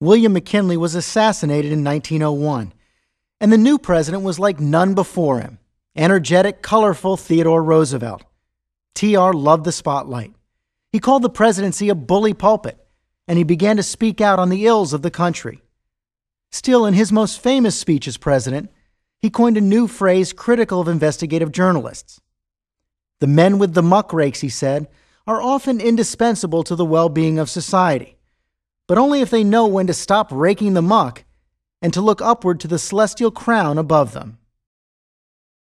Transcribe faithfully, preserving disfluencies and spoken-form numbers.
William McKinley was assassinated in nineteen oh one, and the new president was like none before him, energetic, colorful Theodore Roosevelt. T R loved the spotlight. He called the presidency a bully pulpit, and he began to speak out on the ills of the country. Still, in his most famous speech as president, he coined a new phrase critical of investigative journalists. The men with the muckrakes, he said, are often indispensable to the well-being of society, but only if they know when to stop raking the muck and to look upward to the celestial crown above them.